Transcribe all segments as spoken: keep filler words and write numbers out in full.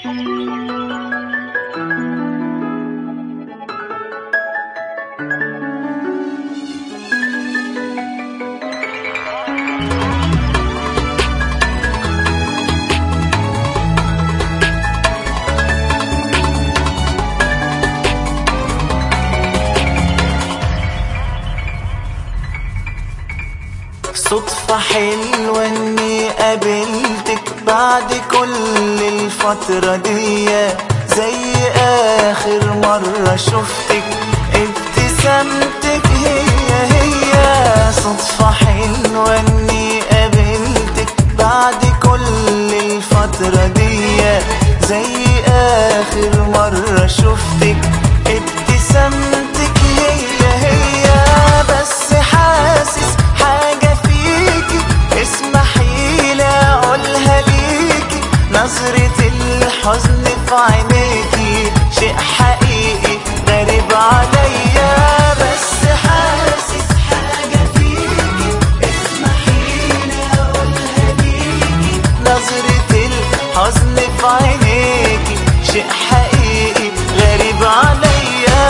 صدفة حلوة اني قابلتك بعد كل الفترة دي، زي اخر مرة شفتك ابتسامتك هي هي. صدفة حلوة اني قابلتك بعد كل الفترة دي، زي اخر مرة شفتك ابتسامتك هي هي. بس حاسس حاجة فيكي اسمحيلي اقولها ليكي، نظرة الحزن في عينيكي شيء حقيقي غريب عليا. بس حاسس حاجة فيكي اسمحيلي اقولها ليكي، نظرة الحزن في عينيكي شيء حقيقي غريب عليا.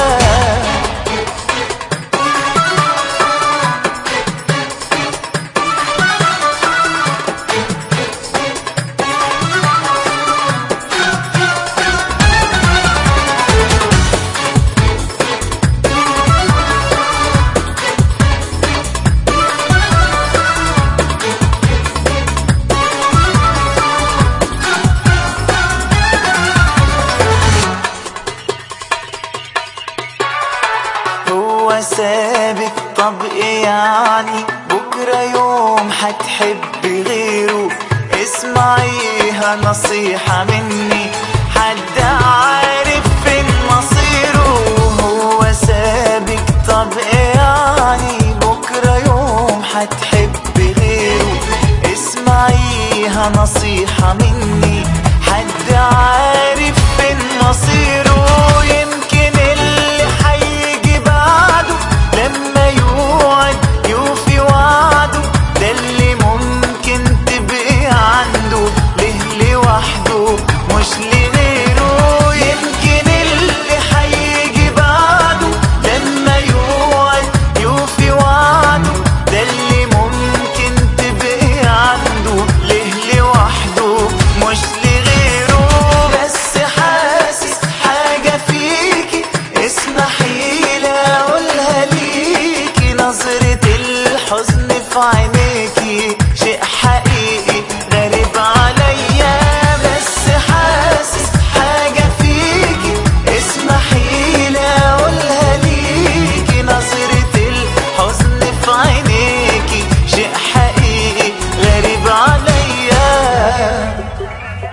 سابك طب ايه يعني، بكرة يوم هتحبي غيره، اسمعيها نصيحة مني، حد عارف فين مصيره. هو سابك طب ايه يعني، بكرة يوم هتحبي غيره، اسمعيها نصيحة مني، حد عارف فين مصيره. يمكن اللي هيجي بعده لما يوعد يوفي وعده، ده اللي ممكن تبقي عنده ليه لوحده مش لغيره. يمكن اللي هيجي بعده لما يوعد يوفي وعده، ده اللي ممكن تبقي عنده ليه لوحده مش لغيره. بس حاسس حاجة فيكي اسمحيلي اقولها ليكي، نظرة الحزن في عينيكي شيء حقيقي غريب عليا. بس حاسس حاجة فيكي اسمحيلي اقولها ليكي، نظرة الحزن في عينيكي شيء حقيقي غريب عليا.